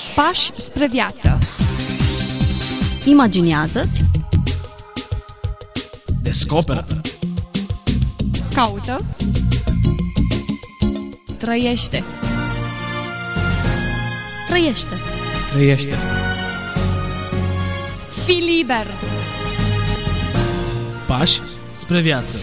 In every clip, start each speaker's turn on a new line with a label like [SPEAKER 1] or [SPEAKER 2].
[SPEAKER 1] Pași spre viață.
[SPEAKER 2] Imaginează-ți.
[SPEAKER 3] Descoperă.
[SPEAKER 1] Caută. Trăiește.
[SPEAKER 2] Trăiește.
[SPEAKER 3] Trăiește.
[SPEAKER 1] Fii liber.
[SPEAKER 3] Pași spre viață.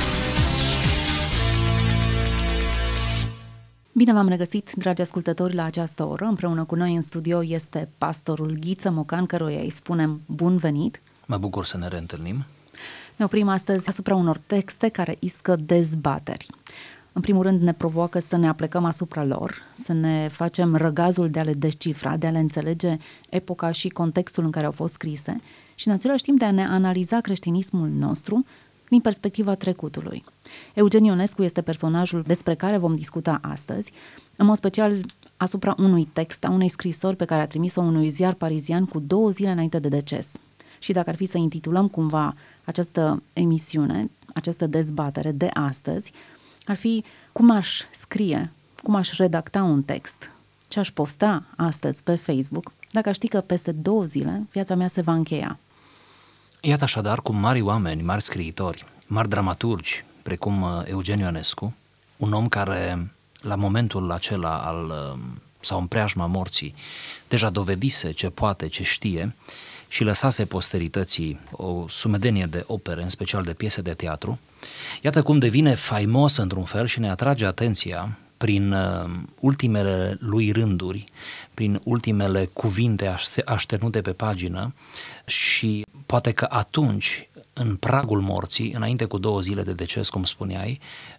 [SPEAKER 2] Bine v-am regăsit, dragi ascultători, la această oră. Împreună cu noi în studio este pastorul Ghiță Mocan, căruia îi spunem bun venit.
[SPEAKER 4] Mă bucur să ne reîntâlnim.
[SPEAKER 2] Ne oprim astăzi asupra unor texte care iscă dezbateri. În primul rând ne provoacă să ne aplecăm asupra lor, să ne facem răgazul de a le descifra, de a le înțelege epoca și contextul în care au fost scrise și în același timp de a ne analiza creștinismul nostru din perspectiva trecutului. Eugen Ionescu este personajul despre care vom discuta astăzi, în mod special asupra unui text, a unei scrisori pe care a trimis-o unui ziar parizian cu 2 zile înainte de deces. Și dacă ar fi să intitulăm cumva această emisiune, această dezbatere de astăzi, ar fi cum aș scrie, cum aș redacta un text, ce aș posta astăzi pe Facebook, dacă aș ști că peste 2 zile viața mea se va încheia.
[SPEAKER 4] Iată așadar cum mari oameni, mari scriitori, mari dramaturgi, precum Eugen Ionescu, un om care la momentul acela sau în preajma morții deja dovedise ce poate, ce știe și lăsase posterității o sumedenie de opere, în special de piese de teatru, iată cum devine faimos într-un fel și ne atrage atenția prin ultimele lui rânduri, prin ultimele cuvinte așternute pe pagină și poate că atunci, în pragul morții, înainte cu 2 zile de deces, cum spuneai,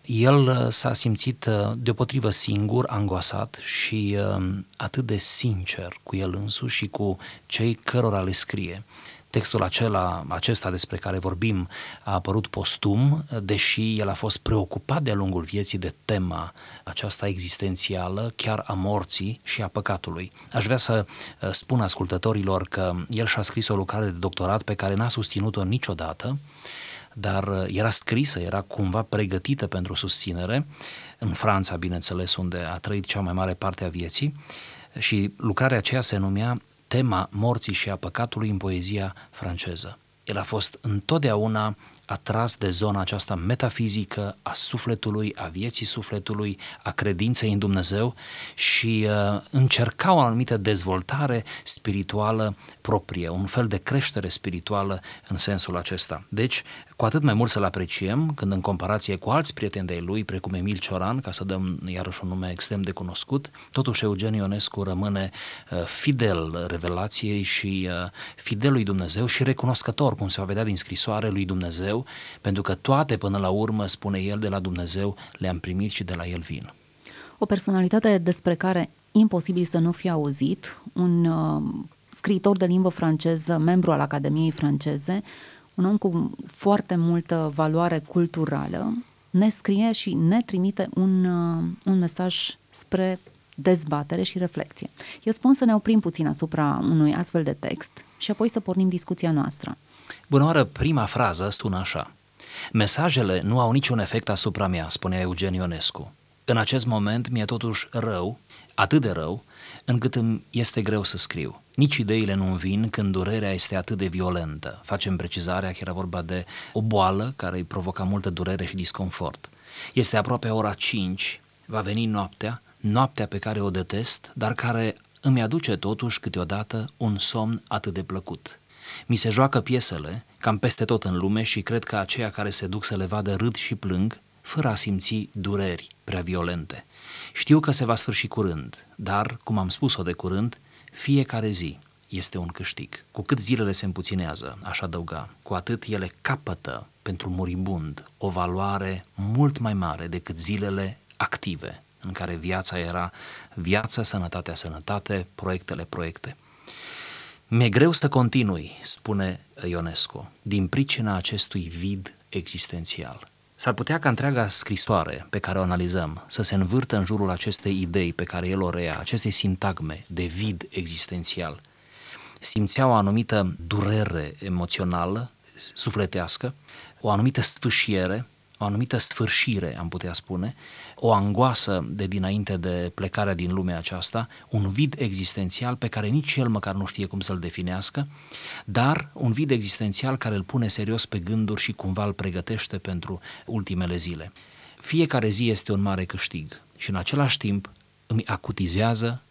[SPEAKER 4] el s-a simțit deopotrivă singur, angoasat și atât de sincer cu el însuși și cu cei cărora le scrie. Textul acesta despre care vorbim a apărut postum, deși el a fost preocupat de-a lungul vieții de tema aceasta existențială, chiar a morții și a păcatului. Aș vrea să spun ascultătorilor că el și-a scris o lucrare de doctorat pe care n-a susținut-o niciodată, dar era scrisă, era cumva pregătită pentru susținere, în Franța, bineînțeles, unde a trăit cea mai mare parte a vieții, și lucrarea aceea se numea Tema morții și a păcatului în poezia franceză. El a fost întotdeauna atras de zona aceasta metafizică a sufletului, a vieții sufletului, a credinței în Dumnezeu și încerca o anumită dezvoltare spirituală proprie, un fel de creștere spirituală în sensul acesta. Deci, cu atât mai mult să-l apreciem când în comparație cu alți prieteni de-ai lui, precum Emil Cioran, ca să dăm iarăși un nume extrem de cunoscut, totuși Eugen Ionescu rămâne fidel revelației și fidel lui Dumnezeu și recunoscător, cum se va vedea din scrisoare, lui Dumnezeu, pentru că toate până la urmă, spune el, de la Dumnezeu le-am primit și de la el vin.
[SPEAKER 2] O personalitate despre care imposibil să nu fie auzit, un scriitor de limbă franceză, membru al Academiei franceze, un om cu foarte multă valoare culturală, ne scrie și ne trimite un mesaj spre dezbatere și reflecție. Eu spun să ne oprim puțin asupra unui astfel de text și apoi să pornim discuția noastră.
[SPEAKER 4] Bună oară, prima frază sună așa: mesajele nu au niciun efect asupra mea, spunea Eugen Ionescu. În acest moment mi-e totuși rău, atât de rău, încât îmi este greu să scriu. Nici ideile nu-mi vin când durerea este atât de violentă. Facem precizarea că era vorba de o boală care îi provoca multă durere și disconfort. Este aproape ora 5, va veni noaptea pe care o detest, dar care îmi aduce totuși câteodată un somn atât de plăcut. Mi se joacă piesele cam peste tot în lume și cred că aceia care se duc să le vadă râd și plâng, fără a simți dureri prea violente. Știu că se va sfârși curând, dar, cum am spus-o de curând, fiecare zi este un câștig. Cu cât zilele se împuținează, aș adăuga, cu atât ele capătă pentru muribund o valoare mult mai mare decât zilele active, în care viața era viață, sănătate, proiecte. Mi-e greu să continui, spune Ionescu, din pricina acestui vid existențial. S-ar putea ca întreaga scrisoare pe care o analizăm să se învârtă în jurul acestei idei pe care el o reia, acestei sintagme de vid existențial. Simțea o anumită durere emoțională, sufletească, o anumită sfâșiere, o anumită sfârșire, am putea spune, o angoasă de dinainte de plecarea din lumea aceasta, un vid existențial pe care nici el măcar nu știe cum să-l definească, dar un vid existențial care îl pune serios pe gânduri și cumva îl pregătește pentru ultimele zile. Fiecare zi este un mare câștig și în același timp îmi acutizează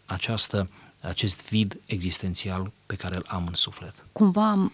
[SPEAKER 4] acest vid existențial pe care îl am în suflet.
[SPEAKER 2] Cumva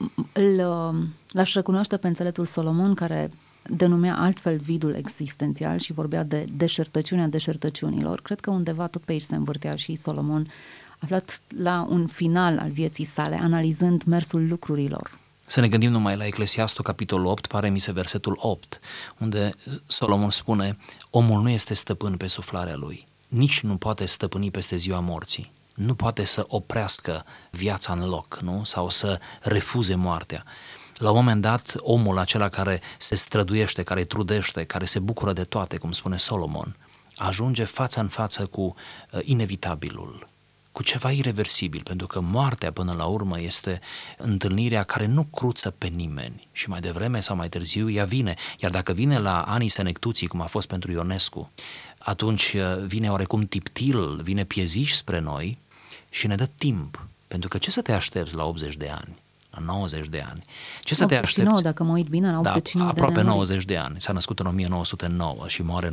[SPEAKER 2] l-aș recunoaște pe înțeletul Solomon, care denumea altfel vidul existențial și vorbea de deșertăciunea deșertăciunilor. Cred că undeva tot pe aici se învârtea și Solomon, aflat la un final al vieții sale, analizând mersul lucrurilor.
[SPEAKER 4] Să ne gândim numai la Eclesiastul, capitolul 8, pare mi se versetul 8, unde Solomon spune: omul nu este stăpân pe suflarea lui, nici nu poate stăpâni peste ziua morții, nu poate să oprească viața în loc, nu? Sau să refuze moartea. La un moment dat, omul acela care se străduiește, care trudește, care se bucură de toate, cum spune Solomon, ajunge față în față cu inevitabilul, cu ceva ireversibil, pentru că moartea până la urmă este întâlnirea care nu cruță pe nimeni și mai devreme sau mai târziu ea vine, iar dacă vine la anii senectuții, cum a fost pentru Ionescu, atunci vine oarecum tiptil, vine pieziș spre noi și ne dă timp, pentru că ce să te aștepți la 80 de ani? La 90 de ani. Ce să
[SPEAKER 2] 89,
[SPEAKER 4] te aștepți?
[SPEAKER 2] dacă mă uit bine, la 89
[SPEAKER 4] aproape
[SPEAKER 2] de ani.
[SPEAKER 4] 90 de ani. S-a născut în 1909 și moare în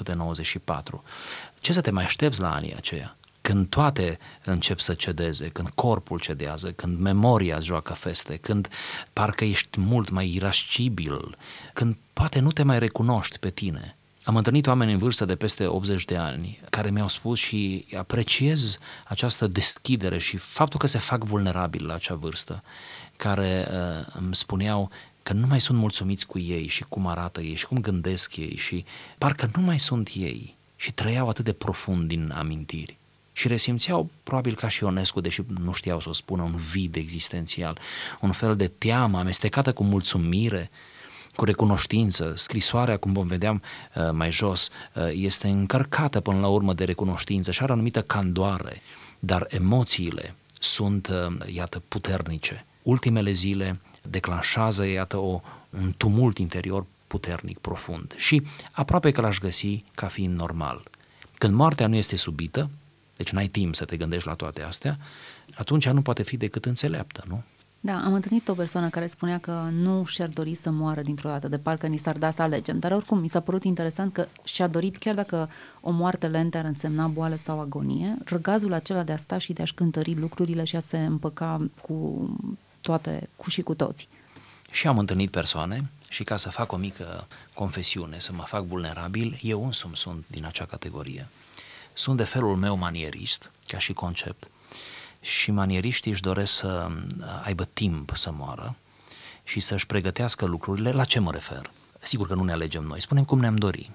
[SPEAKER 4] 1994. Ce să te mai aștepți la anii aceia? Când toate încep să cedeze, când corpul cedează, când memoria îți joacă feste, când parcă ești mult mai irascibil, când poate nu te mai recunoști pe tine. Am întâlnit oameni în vârstă de peste 80 de ani care mi-au spus și apreciez această deschidere și faptul că se fac vulnerabili la acea vârstă, care îmi spuneau că nu mai sunt mulțumiți cu ei și cum arată ei și cum gândesc ei și parcă nu mai sunt ei și trăiau atât de profund din amintiri. Și resimțeau, probabil ca și Ionescu, deși nu știau să o spună, un vid existențial, un fel de teamă amestecată cu mulțumire, cu recunoștință. Scrisoarea, cum vom vedea mai jos, este încărcată până la urmă de recunoștință și are o anumită candoare, dar emoțiile sunt, iată, puternice. Ultimele zile declanșează, iată, un tumult interior puternic, profund și aproape că l-aș găsi ca fiind normal. Când moartea nu este subită, deci n-ai timp să te gândești la toate astea, atunci nu poate fi decât înțeleaptă, nu?
[SPEAKER 2] Da, am întâlnit o persoană care spunea că nu și-ar dori să moară dintr-o dată, de parcă ni s-ar da să alegem, dar oricum mi s-a părut interesant că și-a dorit, chiar dacă o moarte lentă ar însemna boală sau agonie, răgazul acela de a sta și de a-și cântări lucrurile și a se împăca cu toate, cu și cu toții.
[SPEAKER 4] Și am întâlnit persoane și ca să fac o mică confesiune, să mă fac vulnerabil, eu însumi sunt din acea categorie. Sunt de felul meu manierist, ca și concept, și manieriștii își doresc să aibă timp să moară și să-și pregătească lucrurile. La ce mă refer? Sigur că nu ne alegem noi, spunem cum ne-am dori.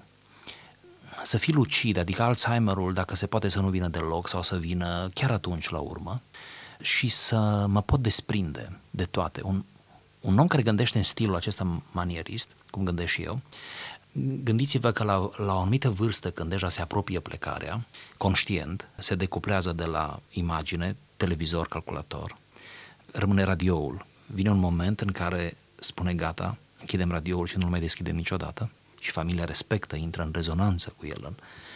[SPEAKER 4] Să fii lucid, adică Alzheimerul, dacă se poate să nu vină deloc sau să vină chiar atunci la urmă, și să mă pot desprinde de toate. Un om care gândește în stilul acesta manierist, cum gândesc și eu, gândiți-vă că la o anumită vârstă, când deja se apropie plecarea, conștient, se decuplează de la imagine, televizor, calculator, rămâne radioul. Vine un moment în care spune gata, închidem radioul și nu-l mai deschidem niciodată și familia respectă, intră în rezonanță cu el.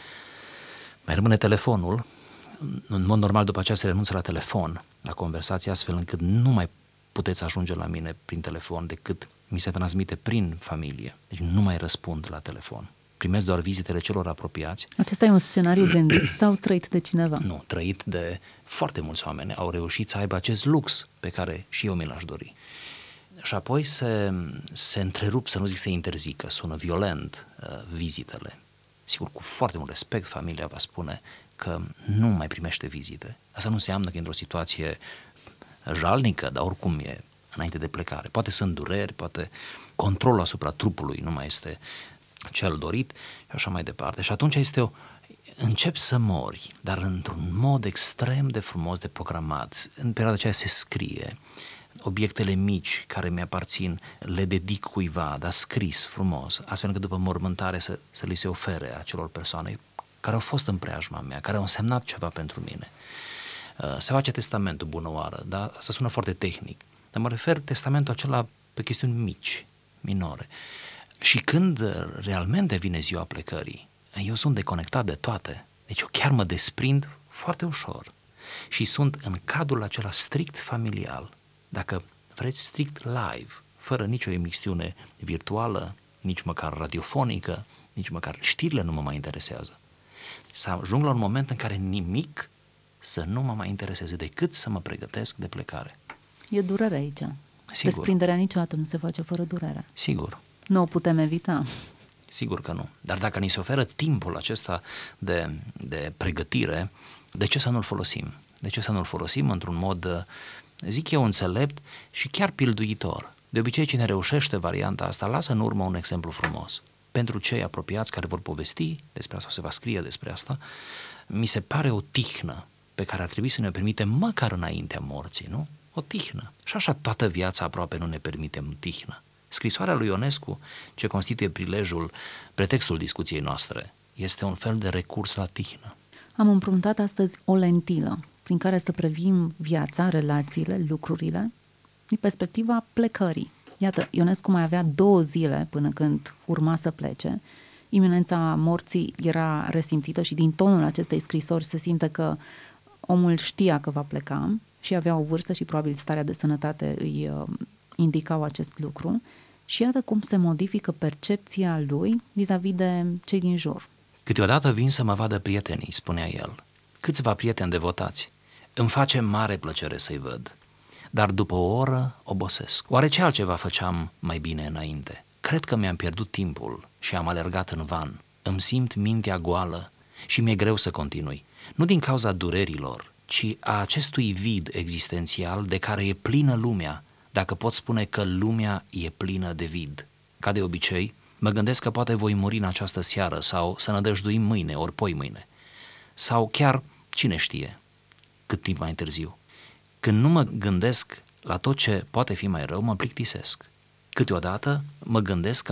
[SPEAKER 4] Mai rămâne telefonul, în mod normal după aceea se renunță la telefon, la conversație, astfel încât nu mai puteți ajunge la mine prin telefon decât mi se transmite prin familie. Deci nu mai răspund la telefon. Primesc doar vizitele celor apropiați.
[SPEAKER 2] Acesta e un scenariu gândit sau trăit de cineva?
[SPEAKER 4] Nu, trăit de foarte mulți oameni. Au reușit să aibă acest lux pe care și eu mi l-aș dori. Și apoi se întrerup, să nu zic se interzică, sună violent vizitele. Sigur, cu foarte mult respect, familia va spune că nu mai primește vizite. Asta nu înseamnă că e într-o situație jalnică, dar oricum e înainte de plecare. Poate sunt dureri, poate controlul asupra trupului nu mai este cel dorit și așa mai departe. Și atunci începi să mori, dar într-un mod extrem de frumos, de programat. În perioada aceea se scrie, obiectele mici care mi-aparțin le dedic cuiva, dar scris frumos, astfel încât după mormântare să li se ofere acelor persoane care au fost în preajma mea, care au însemnat ceva pentru mine. Se face testamentul, bună oară, dar asta sună foarte tehnic. Dar mă refer testamentul acela pe chestiuni mici, minore. Și când realmente vine ziua plecării, eu sunt deconectat de toate. Deci eu chiar mă desprind foarte ușor și sunt în cadrul acela strict familial, dacă vreți strict live, fără nicio emisiune virtuală, nici măcar radiofonică, nici măcar știrile nu mă mai interesează. Să ajung la un moment în care nimic să nu mă mai intereseze decât să mă pregătesc de plecare.
[SPEAKER 2] E durere aici.
[SPEAKER 4] Sigur.
[SPEAKER 2] Desprinderea niciodată nu se face fără durere.
[SPEAKER 4] Sigur.
[SPEAKER 2] Nu o putem evita.
[SPEAKER 4] Sigur că nu. Dar dacă ni se oferă timpul acesta de pregătire, de ce să nu-l folosim? De ce să nu-l folosim într-un mod, zic eu, înțelept și chiar pilduitor? De obicei, cine reușește varianta asta, lasă în urmă un exemplu frumos. Pentru cei apropiați care vor povesti despre asta, se va scrie despre asta, mi se pare o tihnă pe care ar trebui să ne o permitem măcar înaintea morții, nu? O tihnă. Și așa toată viața aproape nu ne permitem tihnă. Scrisoarea lui Ionescu, ce constituie pretextul discuției noastre, este un fel de recurs la tihnă.
[SPEAKER 2] Am împrumutat astăzi o lentilă prin care să privim viața, relațiile, lucrurile, din perspectiva plecării. Iată, Ionescu mai avea 2 zile până când urma să plece. Iminența morții era resimțită și din tonul acestei scrisori se simte că omul știa că va pleca și avea o vârstă și probabil starea de sănătate îi indicau acest lucru. Și iată cum se modifică percepția lui vis-a-vis de cei din jur.
[SPEAKER 4] Câteodată vin să mă vadă prietenii, spunea el. Câțiva prieteni devotați. Îmi face mare plăcere să-i văd. Dar după o oră obosesc. Oare ce altceva făceam mai bine înainte? Cred că mi-am pierdut timpul și am alergat în van. Îmi simt mintea goală și mi-e greu să continui. Nu din cauza durerilor, ci a acestui vid existențial de care e plină lumea, dacă pot spune că lumea e plină de vid. Ca de obicei, mă gândesc că poate voi muri în această seară sau să nădăjduim mâine ori poimâine. Sau chiar, cine știe, cât timp mai târziu. Când nu mă gândesc la tot ce poate fi mai rău, mă plictisesc. Câteodată mă gândesc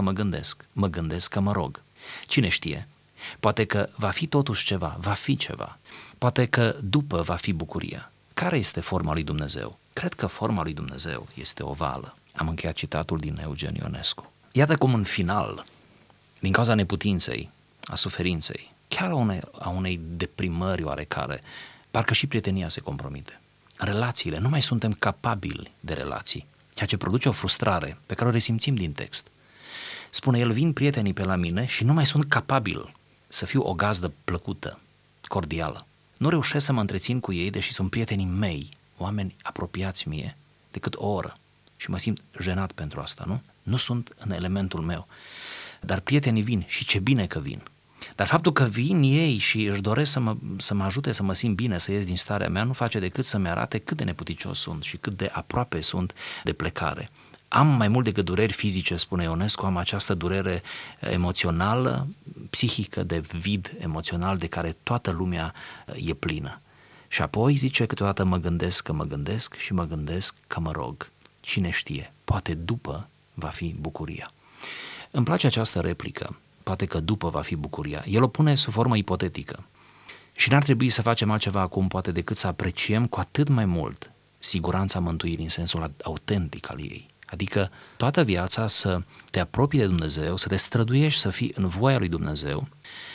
[SPEAKER 4] că mă rog. Cine știe, poate că va fi totuși ceva, va fi ceva. Poate că după va fi bucuria. Care este forma lui Dumnezeu? Cred că forma lui Dumnezeu este ovală. Am încheiat citatul din Eugen Ionescu. Iată cum în final, din cauza neputinței, a suferinței, chiar a unei deprimări oarecare, parcă și prietenia se compromite. Relațiile, nu mai suntem capabili de relații, ceea ce produce o frustrare pe care o resimțim din text. Spune el, vin prietenii pe la mine și nu mai sunt capabil să fiu o gazdă plăcută, cordială. Nu reușesc să mă întrețin cu ei, deși sunt prietenii mei, oameni apropiați mie, decât o oră. Și mă simt jenat pentru asta, nu? Nu sunt în elementul meu. Dar prietenii vin și ce bine că vin. Dar faptul că vin ei și își doresc să mă ajute să mă simt bine, să ies din starea mea, nu face decât să-mi arate cât de neputicios sunt și cât de aproape sunt de plecare. Am mai mult decât dureri fizice, spune Ionescu, am această durere emoțională, psihică, de vid emoțional de care toată lumea e plină. Și apoi zice, câteodată mă gândesc și mă gândesc că mă rog. Cine știe, poate după va fi bucuria. Îmi place această replică, poate că după va fi bucuria. El o pune sub formă ipotetică. Și n-ar trebui să facem altceva acum, poate decât să apreciem cu atât mai mult siguranța mântuirii în sensul autentic al ei. Adică toată viața să te apropii de Dumnezeu, să te străduiești să fii în voia lui Dumnezeu,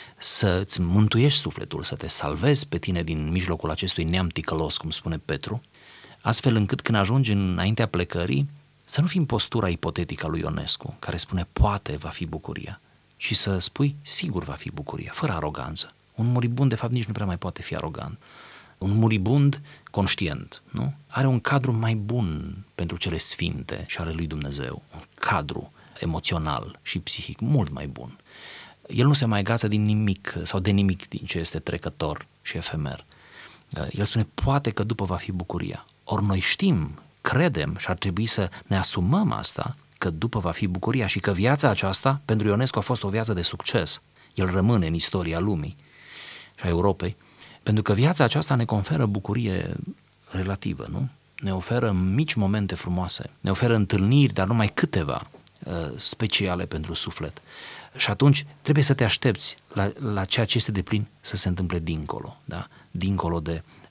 [SPEAKER 4] să îți mântuiești sufletul, să te salvezi pe tine din mijlocul acestui neam ticălos, cum spune Petru, astfel încât când ajungi înaintea plecării, să nu fii în postura ipotetică a lui Ionescu, care spune poate va fi bucuria, ci să spui sigur va fi bucuria, fără aroganță. Un muribund de fapt nici nu prea mai poate fi arogant. Un muribund conștient, nu? Are un cadru mai bun pentru cele sfinte și ale lui Dumnezeu, un cadru emoțional și psihic mult mai bun. El nu se mai agață din nimic sau de nimic din ce este trecător și efemer. El spune poate că după va fi bucuria. Ori noi știm, credem și ar trebui să ne asumăm asta, că după va fi bucuria și că viața aceasta pentru Ionescu a fost o viață de succes. El rămâne în istoria lumii și a Europei, pentru că viața aceasta ne conferă bucurie relativă, nu? Ne oferă mici momente frumoase, ne oferă întâlniri, dar numai câteva speciale pentru suflet. Și atunci trebuie să te aștepți la ceea ce este de plin să se întâmple dincolo, da? Dincolo de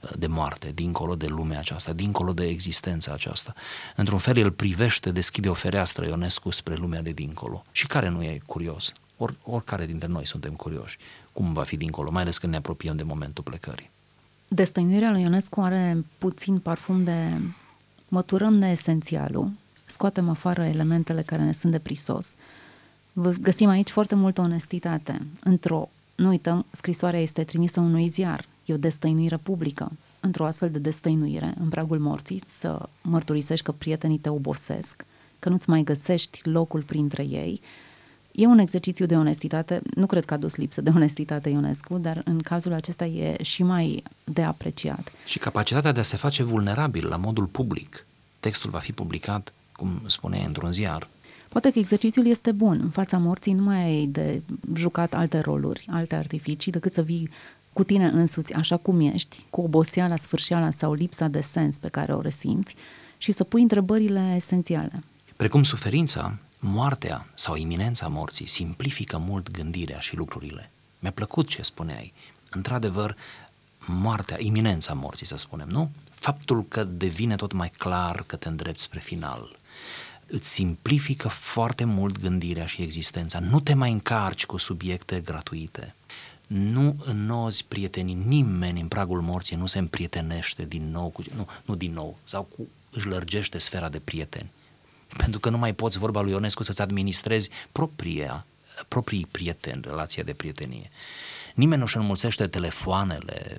[SPEAKER 4] de moarte, dincolo de lumea aceasta, dincolo de existența aceasta. Într-un fel el privește, deschide o fereastră Ionescu spre lumea de dincolo. Și care nu e curios? Oricare dintre noi suntem curioși. Cum va fi dincolo, mai ales când ne apropiem de momentul plecării.
[SPEAKER 2] Destăinuirea lui Ionescu are puțin parfum de măturăm neesențialul, scoatem afară elementele care ne sunt de prisos. Găsim aici foarte multă onestitate. Nu uităm, scrisoarea este trimisă unui ziar, e o destăinuire publică. Într-o astfel de destăinuire, în pragul morții, să mărturisești că prietenii te obosesc, că nu-ți mai găsești locul printre ei, e un exercițiu de onestitate. Nu cred că a dus lipsă de onestitate Ionescu, dar în cazul acesta e și mai de apreciat.
[SPEAKER 4] Și capacitatea de a se face vulnerabil la modul public. Textul va fi publicat, cum spuneai, într-un ziar.
[SPEAKER 2] Poate că exercițiul este bun. În fața morții nu mai ai de jucat alte roluri, alte artificii, decât să vii cu tine însuți așa cum ești, cu oboseala, sfârșeala sau lipsa de sens pe care o resimți și să pui întrebările esențiale.
[SPEAKER 4] Precum suferința, moartea sau iminența morții simplifică mult gândirea și lucrurile. Mi-a plăcut ce spuneai. Într-adevăr, moartea, iminența morții, să spunem, nu? Faptul că devine tot mai clar că te îndrepți spre final. Îți simplifică foarte mult gândirea și existența. Nu te mai încarci cu subiecte gratuite. Nu înnozi prietenii. Nimeni în pragul morții nu se împrietenește din nou, sau își lărgește sfera de prieteni. Pentru că nu mai poți, vorba lui Ionescu, să-ți administrezi proprii prieteni, relația de prietenie. Nimeni nu-și înmulțește telefoanele,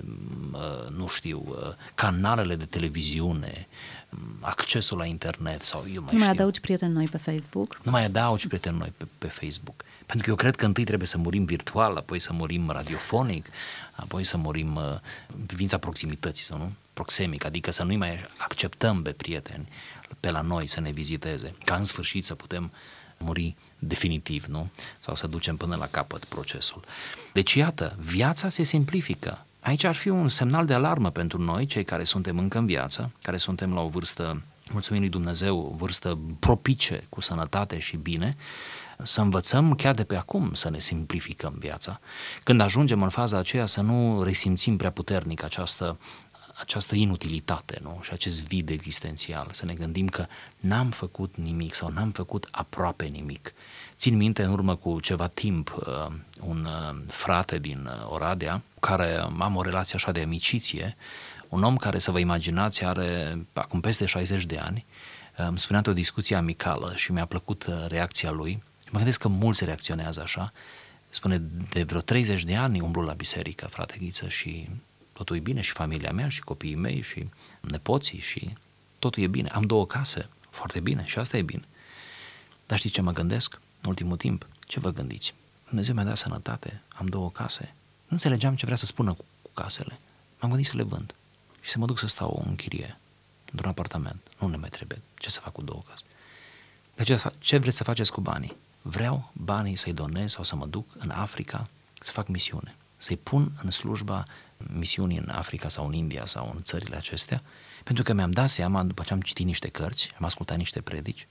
[SPEAKER 4] canalele de televiziune, accesul la internet sau eu mai știu.
[SPEAKER 2] Nu mai adaugi prieteni noi pe Facebook?
[SPEAKER 4] Nu mai adaugi prieteni noi pe Facebook. Pentru că eu cred că întâi trebuie să murim virtual, apoi să murim radiofonic, apoi să murim în privința proximității, sau nu? Proxemic, adică să nu-i mai acceptăm pe prieteni pe la noi să ne viziteze, ca în sfârșit să putem muri definitiv, nu? Sau să ducem până la capăt procesul. Deci, iată, viața se simplifică. Aici ar fi un semnal de alarmă pentru noi, cei care suntem încă în viață, care suntem la o vârstă, mulțumim lui Dumnezeu, o vârstă propice, cu sănătate și bine, să învățăm chiar de pe acum să ne simplificăm viața. Când ajungem în faza aceea să nu resimțim prea puternic această inutilitate, nu? Și acest vid existențial, să ne gândim că n-am făcut nimic sau n-am făcut aproape nimic. Țin minte în urmă cu ceva timp un frate din Oradea, cu care am o relație așa de amiciție, un om care, să vă imaginați, are acum peste 60 de ani, îmi spunea o discuție amicală și mi-a plăcut reacția lui. Mă gândesc că mulți reacționează așa. Spune, de vreo 30 de ani umblu la biserică, frate Ghiță, și totul e bine, și familia mea, și copiii mei, și nepoții, și totul e bine. Am 2 case, foarte bine, și asta e bine. Dar știți ce mă gândesc în ultimul timp? Ce vă gândiți? Dumnezeu mi-a dat sănătate, am 2 case. Nu înțelegeam ce vrea să spună cu casele. M-am gândit să le vând și să mă duc să stau în chirie, într-un apartament. Nu ne mai trebuie. Ce să fac cu 2 case? Dar ce vreți să faceți cu banii? Vreau banii să-i donez sau să mă duc în Africa să fac misiune. Să-i pun în slujba misiunii în Africa sau în India sau în țările acestea, pentru că mi-am dat seama, după ce am citit niște cărți, am ascultat niște predici,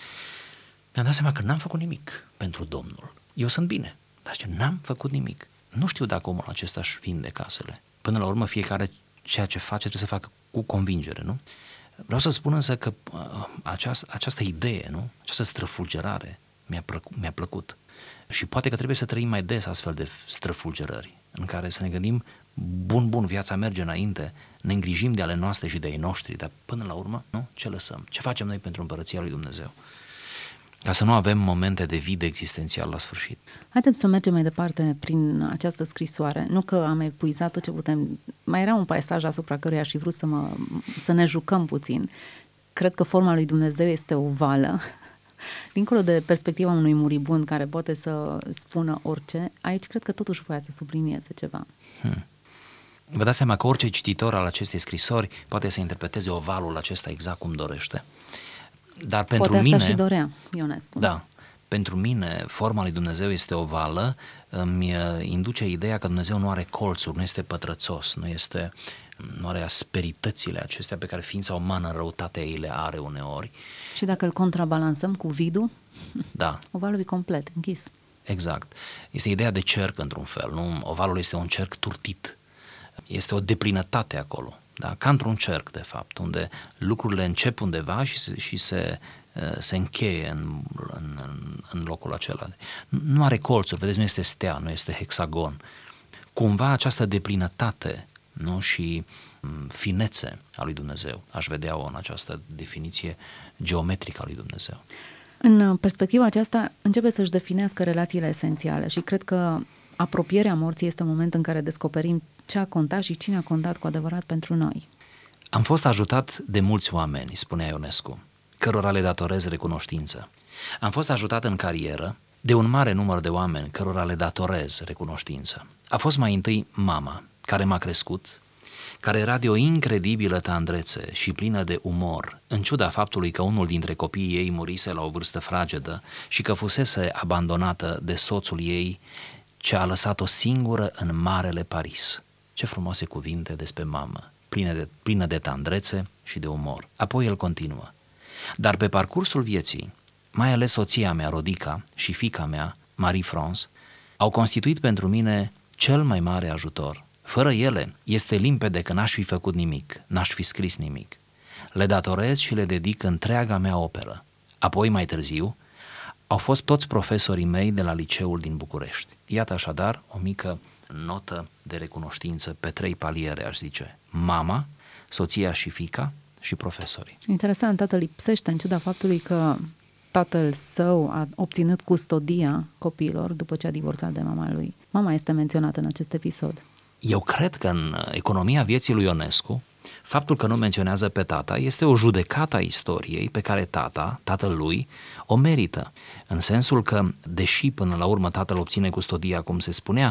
[SPEAKER 4] mi-am dat seama că n-am făcut nimic pentru Domnul. Eu sunt bine, dar n-am făcut nimic. Nu știu dacă omul acesta își vinde casele. Până la urmă, fiecare ceea ce face trebuie să facă cu convingere, nu? Vreau să spun însă că această idee, nu? Această străfulgerare mi-a plăcut. Și poate că trebuie să trăim mai des astfel de străfulgerări, în care să ne gândim, bun, viața merge înainte, ne îngrijim de ale noastre și de ai noștri, dar până la urmă, nu? Ce lăsăm? Ce facem noi pentru împărăția lui Dumnezeu? Ca să nu avem momente de vid existențial la sfârșit.
[SPEAKER 2] Haideți să mergem mai departe prin această scrisoare. Nu că am epuizat tot ce putem. Mai era un peisaj asupra căruia aș fi vrut să ne jucăm puțin. Cred că forma lui Dumnezeu este ovală. Dincolo de perspectiva unui muribund care poate să spună orice, aici cred că totuși voia să sublinieze ceva.
[SPEAKER 4] Vă dați seama că orice cititor al acestei scrisori poate să interpreteze ovalul acesta exact cum dorește. Dar pentru
[SPEAKER 2] poate
[SPEAKER 4] mine,
[SPEAKER 2] asta și dorea Ionescu.
[SPEAKER 4] Da, pentru mine forma lui Dumnezeu este ovală, îmi induce ideea că Dumnezeu nu are colțuri, nu este pătrățos, nu are asperitățile acestea pe care ființa umană în răutatea ei le are uneori.
[SPEAKER 2] Și dacă îl contrabalansăm cu vidul,
[SPEAKER 4] da.
[SPEAKER 2] Ovalul e complet, închis.
[SPEAKER 4] Exact. Este ideea de cerc într-un fel, nu? Ovalul este un cerc turtit. Este o deplinătate acolo, da? Ca într-un cerc, de fapt, unde lucrurile încep undeva și se încheie în locul acela. Nu are colțuri, vedeți, nu este stea, nu este hexagon. Cumva această deplinătate, nu? Și finețe a lui Dumnezeu, aș vedea-o în această definiție geometrică a lui Dumnezeu.
[SPEAKER 2] În perspectiva aceasta începe să-și definească relațiile esențiale și cred că apropierea morții este un moment în care descoperim ce a contat și cine a contat cu adevărat pentru noi.
[SPEAKER 4] Am fost ajutat de mulți oameni, spunea Ionescu, cărora le datorez recunoștință. Am fost ajutat în carieră de un mare număr de oameni cărora le datorez recunoștință. A fost mai întâi mama, care m-a crescut, care era de o incredibilă tandrețe și plină de umor, în ciuda faptului că unul dintre copiii ei murise la o vârstă fragedă și că fusese abandonată de soțul ei, ce a lăsat-o singură în marele Paris. Ce frumoase cuvinte despre mamă, plină de tandrețe și de umor. Apoi el continuă. Dar pe parcursul vieții, mai ales soția mea, Rodica, și fiica mea, Marie-France, au constituit pentru mine cel mai mare ajutor. Fără ele, este limpede că n-aș fi făcut nimic, n-aș fi scris nimic. Le datorez și le dedic întreaga mea operă. Apoi, mai târziu, au fost toți profesorii mei de la liceul din București. Iată așadar o mică notă de recunoștință pe 3 paliere, aș zice. Mama, soția și fiica și profesorii.
[SPEAKER 2] Interesant, tatăl lipsește în ciuda faptului că tatăl său a obținut custodia copiilor după ce a divorțat de mama lui. Mama este menționată în acest episod.
[SPEAKER 4] Eu cred că în economia vieții lui Ionescu, faptul că nu menționează pe tata este o judecată a istoriei pe care tatăl lui, o merită. În sensul că, deși până la urmă tatăl obține custodia, cum se spunea,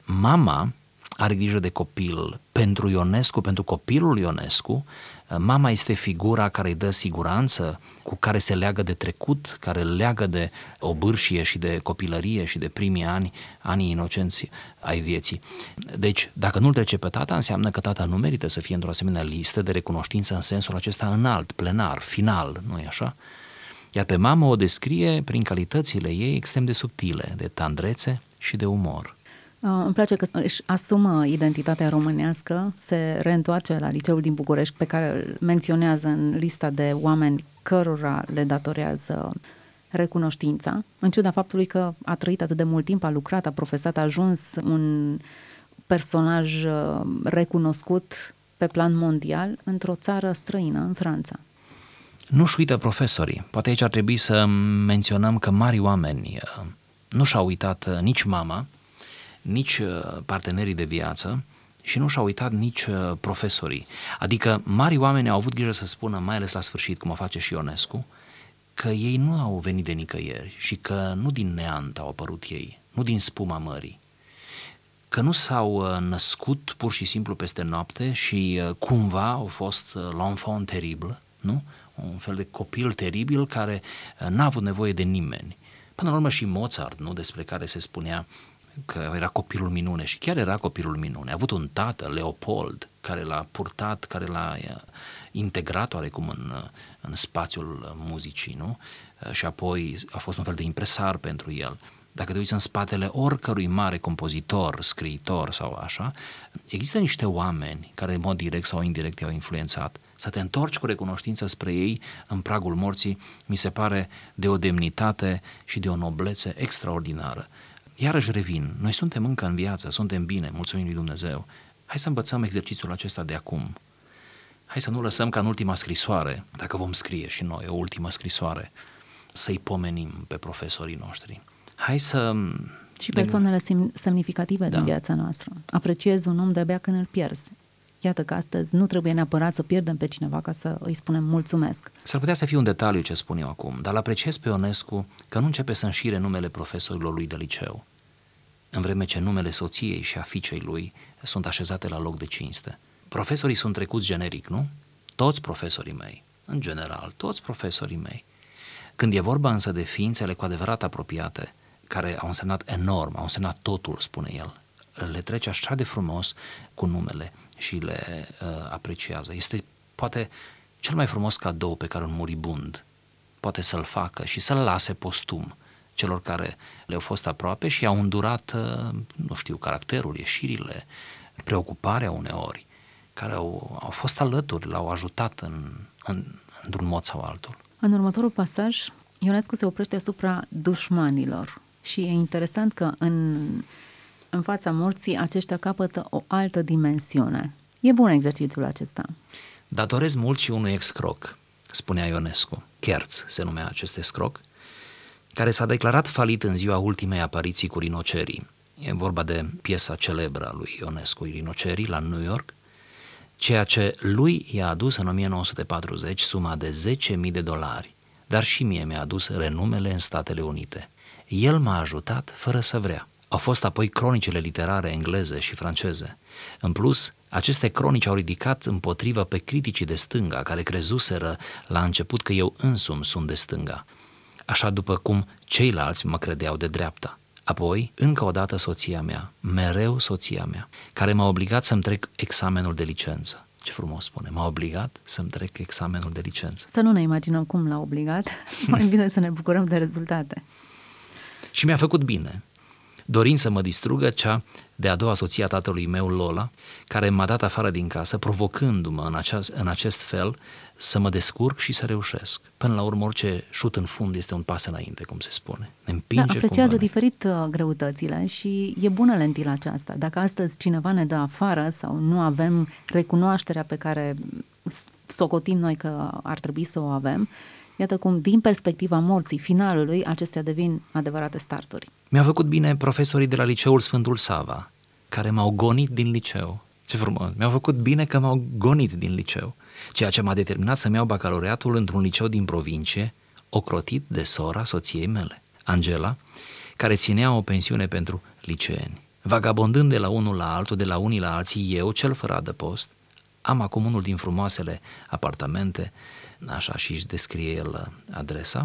[SPEAKER 4] mama are grijă de copil. Pentru Ionescu, pentru copilul Ionescu, mama este figura care îi dă siguranță, cu care se leagă de trecut, care leagă de obârșie și de copilărie și de primii anii inocenți ai vieții. Deci, dacă nu-l trece pe tata, înseamnă că tata nu merită să fie într-o asemenea listă de recunoștință în sensul acesta înalt, plenar, final, nu-i așa? Iar pe mamă o descrie prin calitățile ei extrem de subtile, de tandrețe și de umor.
[SPEAKER 2] Îmi place că își asumă identitatea românească, se reîntoarce la liceul din București, pe care îl menționează în lista de oameni cărora le datorează recunoștința, în ciuda faptului că a trăit atât de mult timp, a lucrat, a profesat, a ajuns un personaj recunoscut pe plan mondial într-o țară străină, în Franța.
[SPEAKER 4] Nu-și uită profesorii. Poate aici ar trebui să menționăm că mari oameni nu și-au uitat nici mama, nici partenerii de viață și nu și-au uitat nici profesorii. Adică mari oameni au avut grijă să spună, mai ales la sfârșit, cum o face și Ionescu, că ei nu au venit de nicăieri și că nu din neant au apărut ei, nu din spuma mării, că nu s-au născut pur și simplu peste noapte și cumva au fost l'enfant terrible, nu? Un fel de copil teribil care n-a avut nevoie de nimeni. Până la urmă și Mozart, nu? Despre care se spunea că era copilul minune și chiar era copilul minune. A avut un tată, Leopold, care l-a purtat, care l-a integrat oarecum în spațiul muzicii, nu? Și apoi a fost un fel de impresar pentru el. Dacă te uiți în spatele oricărui mare compozitor, scriitor sau așa, există niște oameni care în mod direct sau indirect i-au influențat. Să te întorci cu recunoștință spre ei în pragul morții, mi se pare de o demnitate și de o noblețe extraordinară. Iarăși revin, noi suntem încă în viață, suntem bine, mulțumim lui Dumnezeu. Hai să învățăm exercițiul acesta de acum. Hai să nu lăsăm ca în ultima scrisoare, dacă vom scrie și noi o ultimă scrisoare, să-i pomenim pe profesorii noștri. Hai să...
[SPEAKER 2] Și persoanele semnificative din viața noastră. Apreciezi un om de-abia când îl pierzi. Iată că astăzi nu trebuie neapărat să pierdem pe cineva ca să îi spunem mulțumesc.
[SPEAKER 4] S-ar putea să fie un detaliu ce spun eu acum, dar l-apreciez pe Ionescu că nu începe să înșire numele profesorilor lui de liceu, în vreme ce numele soției și a fiicei lui sunt așezate la loc de cinste. Profesorii sunt trecuți generic, nu? Toți profesorii mei, în general, toți profesorii mei. Când e vorba însă de ființele cu adevărat apropiate, care au însemnat enorm, au însemnat totul, spune el, le trece așa de frumos cu numele și le apreciază. Este poate cel mai frumos cadou pe care un muribund poate să-l facă și să-l lase postum celor care le-au fost aproape și au îndurat, nu știu, caracterul, ieșirile, preocuparea uneori, care au fost alături, l-au ajutat într-un mod sau altul.
[SPEAKER 2] În următorul pasaj, Ionescu se oprește asupra dușmanilor și e interesant că în fața morții aceștia capătă o altă dimensiune. E bun exercițiul acesta.
[SPEAKER 4] Datorez mult și unui excroc, spunea Ionescu, Kerz se numea acest excroc, care s-a declarat falit în ziua ultimei apariții cu rinocerii. E vorba de piesa celebră a lui Ionescu, Rinocerii, la New York, ceea ce lui i-a adus în 1940 suma de $10.000, dar și mie mi-a adus renumele în Statele Unite. El m-a ajutat fără să vrea. Au fost apoi cronicile literare engleze și franceze. În plus, aceste cronici au ridicat împotrivă pe criticii de stânga, care crezuseră la început că eu însumi sunt de stânga, așa după cum ceilalți mă credeau de dreapta. Apoi, încă o dată soția mea, mereu soția mea, care m-a obligat să-mi trec examenul de licență. Ce frumos spune, m-a obligat să-mi trec examenul de licență.
[SPEAKER 2] Să nu ne imaginăm cum l-a obligat, mai bine să ne bucurăm de rezultate.
[SPEAKER 4] Și mi-a făcut bine, dorind să mă distrugă cea de-a doua soție a tatălui meu, Lola, care m-a dat afară din casă, provocându-mă în acest fel să mă descurc și să reușesc. Până la urmă, orice șut în fund este un pas înainte, cum se spune. Ne împinge,
[SPEAKER 2] da, apreciază diferit greutățile și e bună lentila aceasta. Dacă astăzi cineva ne dă afară sau nu avem recunoașterea pe care socotim noi că ar trebui să o avem, iată cum, din perspectiva morții, finalului, acestea devin adevărate starturi.
[SPEAKER 4] Mi-au făcut bine profesorii de la liceul Sfântul Sava, care m-au gonit din liceu. Ce frumos! Mi-au făcut bine că m-au gonit din liceu, ceea ce m-a determinat să-mi iau bacalaureatul într-un liceu din provincie, ocrotit de sora soției mele, Angela, care ținea o pensiune pentru liceeni. Vagabondând de la unul la altul, de la unii la alții, eu, cel fără adăpost, am acum unul din frumoasele apartamente, așa și își descrie el adresa.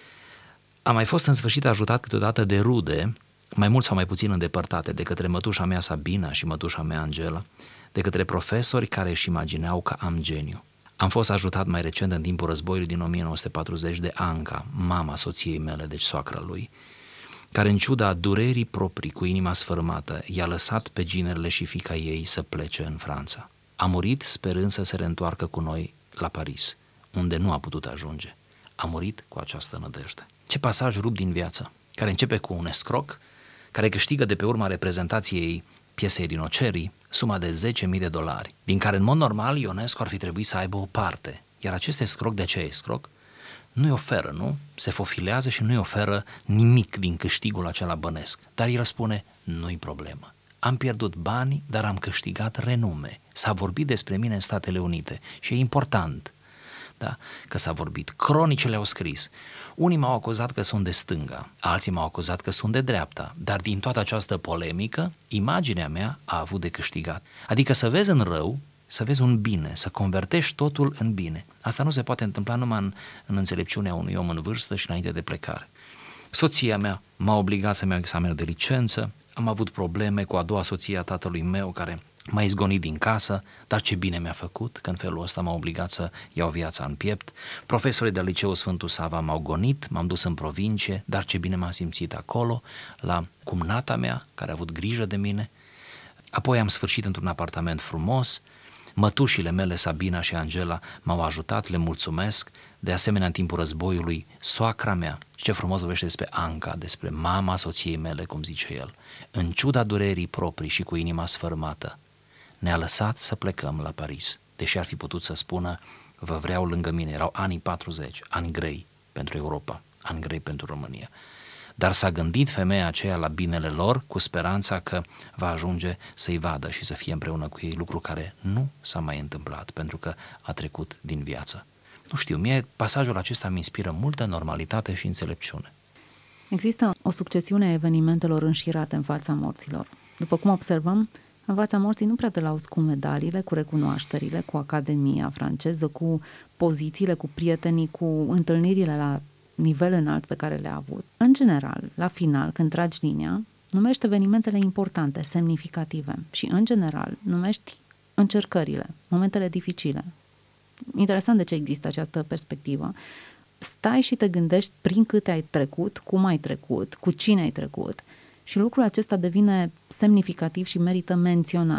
[SPEAKER 4] Am mai fost în sfârșit ajutat câteodată de rude, mai mult sau mai puțin îndepărtate, de către mătușa mea Sabina și mătușa mea Angela, de către profesori care își imagineau că am geniu. Am fost ajutat mai recent în timpul războiului din 1940 de Anca, mama soției mele, deci soacra lui, care în ciuda durerii proprii cu inima sfărâmată i-a lăsat pe ginerele și fiica ei să plece în Franța. A murit sperând să se reîntoarcă cu noi la Paris, unde nu a putut ajunge. A murit cu această nădejde. Ce pasaj rupt din viață, care începe cu un escroc, care câștigă de pe urma reprezentației piesei Rinocerii suma de $10.000, din care în mod normal Ionescu ar fi trebuit să aibă o parte. Iar acest escroc, de ce escroc, nu-i oferă, nu? Se fofilează și nu-i oferă nimic din câștigul acela bănesc. Dar el spune, nu-i problemă. Am pierdut bani, dar am câștigat renume. S-a vorbit despre mine în Statele Unite și e important, da, că s-a vorbit. Cronicile au scris. Unii m-au acuzat că sunt de stânga, alții m-au acuzat că sunt de dreapta, dar din toată această polemică, imaginea mea a avut de câștigat. Adică să vezi în rău, să vezi un bine, să convertești totul în bine. Asta nu se poate întâmpla numai în înțelepciunea unui om în vârstă și înainte de plecare. Soția mea m-a obligat să-mi iau examenul de licență, am avut probleme cu a doua soție a tatălui meu care m-a izgonit din casă, dar ce bine mi-a făcut că în felul ăsta m-a obligat să iau viața în piept. Profesorii de la liceul Sfântul Sava m-au gonit, m-am dus în provincie, dar ce bine m-am simțit acolo, la cumnata mea, care a avut grijă de mine. Apoi am sfârșit într-un apartament frumos, mătușile mele, Sabina și Angela, m-au ajutat, le mulțumesc. De asemenea, în timpul războiului, soacra mea, și ce frumos vorbește despre Anca, despre mama soției mele, cum zice el, în ciuda durerii proprii și cu inima sfărâmată, ne-a lăsat să plecăm la Paris, deși ar fi putut să spună, vă vreau lângă mine. Erau anii 40, ani grei pentru Europa, ani grei pentru România. Dar s-a gândit femeia aceea la binele lor, cu speranța că va ajunge să-i vadă și să fie împreună cu ei, lucru care nu s-a mai întâmplat, pentru că a trecut din viață. Nu știu, mie pasajul acesta îmi inspiră multă normalitate și înțelepciune.
[SPEAKER 2] Există o succesiune a evenimentelor înșirate în fața morților. După cum observăm, în fața morții nu prea te lauzi cu medaliile, cu recunoașterile, cu Academia franceză, cu pozițiile, cu prietenii, cu întâlnirile la nivel înalt pe care le-a avut. În general, la final, când tragi linia, numești evenimentele importante, semnificative și, în general, numești încercările, momentele dificile. Interesant de ce există această perspectivă. Stai și te gândești prin câte ai trecut, cum ai trecut, cu cine ai trecut și lucrul acesta devine semnificativ și merită menționat.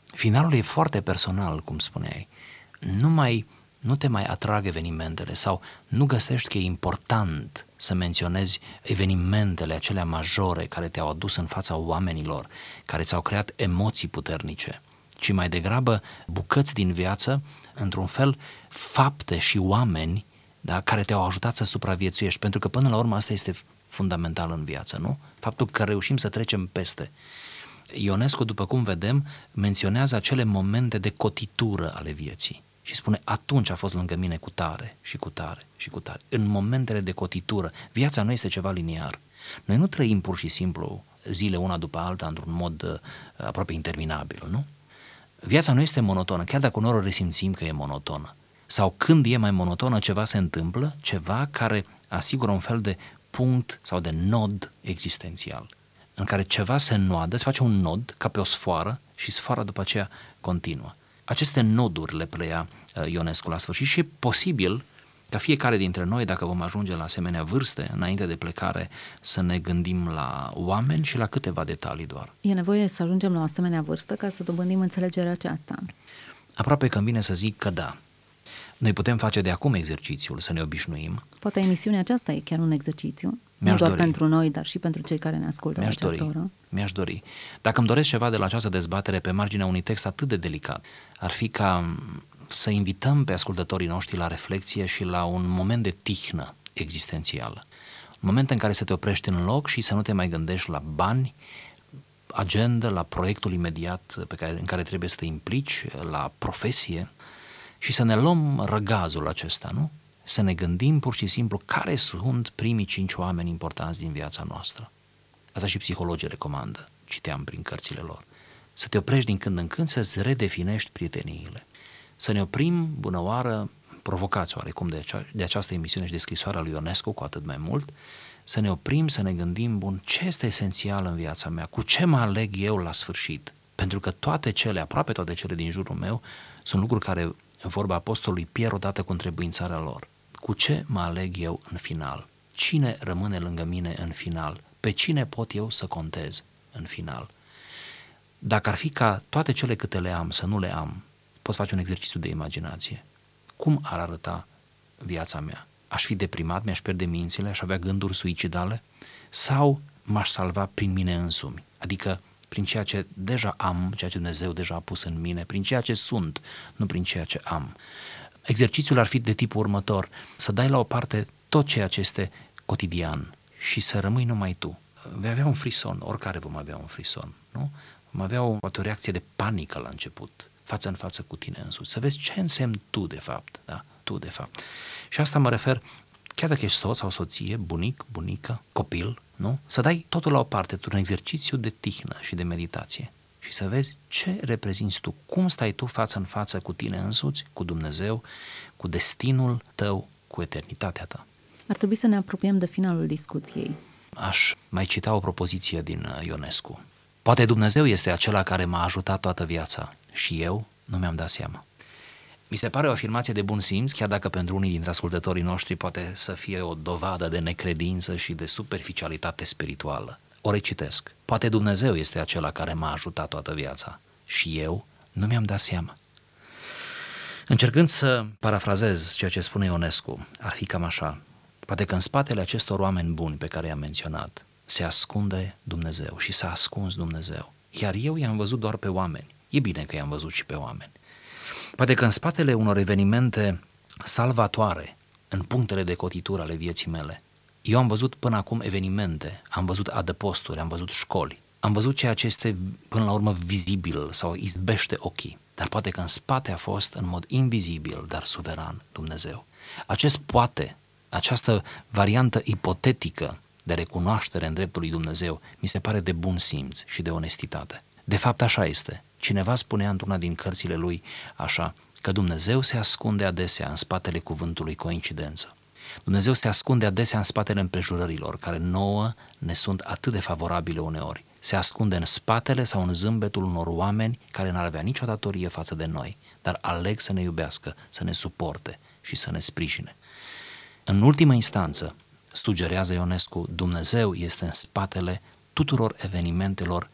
[SPEAKER 4] Finalul e foarte personal, cum spuneai. Nu te mai atrag evenimentele sau nu găsești că e important să menționezi evenimentele acelea majore care te-au adus în fața oamenilor, care ți-au creat emoții puternice, ci mai degrabă bucăți din viață, într-un fel, fapte și oameni, da, care te-au ajutat să supraviețuiești, pentru că până la urmă asta este fundamental în viață, nu? Faptul că reușim să trecem peste. Ionescu, după cum vedem, menționează acele momente de cotitură ale vieții și spune, atunci a fost lângă mine cu tare și cu tare și cu tare. În momentele de cotitură, viața nu este ceva liniar. Noi nu trăim pur și simplu zile una după alta într-un mod aproape interminabil, nu? Viața nu este monotonă, chiar dacă uneori resimțim că e monotonă. Sau când e mai monotonă, ceva se întâmplă, ceva care asigură un fel de punct sau de nod existențial, în care ceva se înnoadă, se face un nod ca pe o sfoară și sfoara după aceea continuă. Aceste noduri le preia Ionescu la sfârșit și e posibil ca fiecare dintre noi, dacă vom ajunge la asemenea vârste, înainte de plecare, să ne gândim la oameni și la câteva detalii doar.
[SPEAKER 2] E nevoie să ajungem la o asemenea vârstă ca să dobândim înțelegerea aceasta?
[SPEAKER 4] Aproape că îmi vine să zic că da. Noi putem face de acum exercițiul, să ne obișnuim.
[SPEAKER 2] Poate emisiunea aceasta e chiar un exercițiu, nu doar pentru noi, dar și pentru cei care ne ascultă la această oră.
[SPEAKER 4] Mi-aș dori. Dacă îmi doresc ceva de la această dezbatere pe marginea unui text atât de delicat, ar fi ca să invităm pe ascultătorii noștri la reflexie și la un moment de tihnă existențială. Un moment în care să te oprești în loc și să nu te mai gândești la bani, agenda, la proiectul imediat în care trebuie să te implici, la profesie, și să ne luăm răgazul acesta, nu? Să ne gândim pur și simplu care sunt primii 5 oameni importanți din viața noastră. Asta și psihologii recomandă, citeam prin cărțile lor. Să te oprești din când în când, să-ți redefinești prieteniile. Să ne oprim, bună oară, provocați oarecum de această emisiune și de scrisoarea lui Ionescu, cu atât mai mult, să ne oprim, să ne gândim, bun, ce este esențial în viața mea, cu ce mă aleg eu la sfârșit? Pentru că aproape toate cele din jurul meu, sunt lucruri care, în vorba apostolului, pierd odată cu întrebuințarea lor. Cu ce mă aleg eu în final? Cine rămâne lângă mine în final? Pe cine pot eu să contez în final? Dacă ar fi ca toate cele câte le am să nu le am, pot face un exercițiu de imaginație. Cum ar arăta viața mea? Aș fi deprimat, mi-aș pierde mințile, aș avea gânduri suicidale? Sau m-aș salva prin mine însumi? Adică prin ceea ce deja am, ceea ce Dumnezeu deja a pus în mine, prin ceea ce sunt, nu prin ceea ce am. Exercițiul ar fi de tipul următor, să dai la o parte tot ceea ce este cotidian și să rămâi numai tu. Vei avea un frison, oricare vom avea un frison, nu? Vom avea o reacție de panică la început, față în față cu tine însuți, să vezi ce însemni tu de fapt, da? Tu de fapt. Și asta mă refer, chiar dacă ești soț sau soție, bunic, bunică, copil, nu? Să dai totul la o parte, un exercițiu de tihnă și de meditație și să vezi ce reprezinți tu, cum stai tu față în față cu tine însuți, cu Dumnezeu, cu destinul tău, cu eternitatea ta.
[SPEAKER 2] Ar trebui să ne apropiem de finalul discuției.
[SPEAKER 4] Aș mai cita o propoziție din Ionescu. Poate Dumnezeu este acela care m-a ajutat toată viața și eu nu mi-am dat seama. Mi se pare o afirmație de bun simț, chiar dacă pentru unii dintre ascultătorii noștri poate să fie o dovadă de necredință și de superficialitate spirituală. O recitesc. Poate Dumnezeu este acela care m-a ajutat toată viața și eu nu mi-am dat seama. Încercând să parafrazez ceea ce spune Ionescu, ar fi cam așa. Poate că în spatele acestor oameni buni pe care i-am menționat se ascunde Dumnezeu și s-a ascuns Dumnezeu. Iar eu i-am văzut doar pe oameni. E bine că i-am văzut și pe oameni. Poate că în spatele unor evenimente salvatoare în punctele de cotitură ale vieții mele, eu am văzut până acum evenimente, am văzut adăposturi, am văzut școli, am văzut ceea ce este până la urmă vizibil sau izbește ochii, dar poate că în spate a fost în mod invizibil, dar suveran Dumnezeu. Această variantă ipotetică de recunoaștere în dreptul lui Dumnezeu mi se pare de bun simț și de onestitate. De fapt așa este. Cineva spunea într-una din cărțile lui așa, că Dumnezeu se ascunde adesea în spatele cuvântului coincidență. Dumnezeu se ascunde adesea în spatele împrejurărilor, care nouă ne sunt atât de favorabile uneori. Se ascunde în spatele sau în zâmbetul unor oameni care n-ar avea nicio datorie față de noi, dar aleg să ne iubească, să ne suporte și să ne sprijine. În ultimă instanță, sugerează Ionescu, Dumnezeu este în spatele tuturor evenimentelor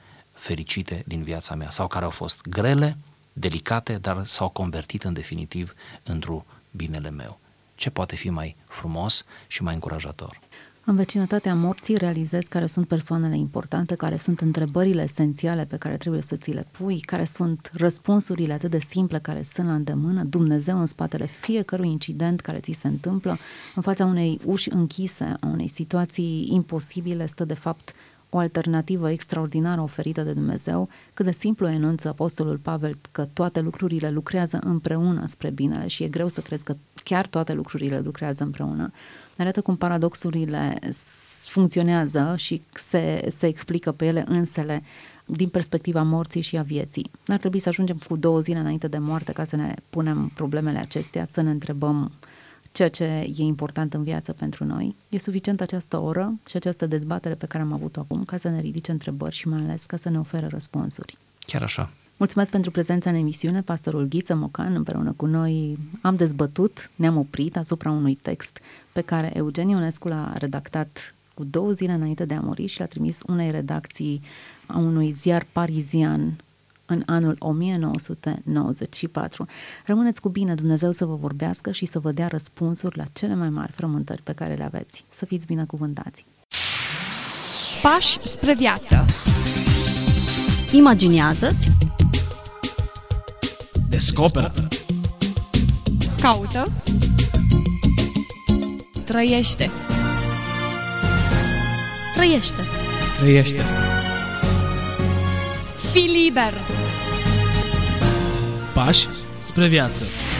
[SPEAKER 4] fericite din viața mea sau care au fost grele, delicate, dar s-au convertit în definitiv într-un binele meu. Ce poate fi mai frumos și mai încurajator?
[SPEAKER 2] În vecinătatea morții realizezi care sunt persoanele importante, care sunt întrebările esențiale pe care trebuie să ți le pui, care sunt răspunsurile atât de simple care sunt la îndemână, Dumnezeu în spatele fiecărui incident care ți se întâmplă, în fața unei uși închise, a unei situații imposibile, stă de fapt o alternativă extraordinară oferită de Dumnezeu. Cât de simplu enunță Apostolul Pavel că toate lucrurile lucrează împreună spre binele și e greu să crezi că chiar toate lucrurile lucrează împreună. Arată cum paradoxurile funcționează și se explică pe ele însele din perspectiva morții și a vieții. N-ar trebui să ajungem cu 2 zile înainte de moarte ca să ne punem problemele acestea, să ne întrebăm ceea ce e important în viață pentru noi. E suficient această oră și această dezbatere pe care am avut-o acum ca să ne ridice întrebări și mai ales ca să ne ofere răspunsuri.
[SPEAKER 4] Chiar așa.
[SPEAKER 2] Mulțumesc pentru prezența în emisiune, pastorul Ghiță Mocan. Împreună cu noi am dezbătut, ne-am oprit asupra unui text pe care Eugen Ionescu l-a redactat cu 2 zile înainte de a muri și l-a trimis unei redacții a unui ziar parizian în anul 1994. Rămâneți cu bine, Dumnezeu să vă vorbească și să vă dea răspunsuri la cele mai mari frământări pe care le aveți. Să fiți binecuvântați!
[SPEAKER 1] Pași spre viață.
[SPEAKER 5] Imaginează-ți,
[SPEAKER 3] Descoperă.
[SPEAKER 1] Caută. Trăiește.
[SPEAKER 5] trăiește.
[SPEAKER 3] Trăiește.
[SPEAKER 1] Fii liber.
[SPEAKER 3] Pași spre viață.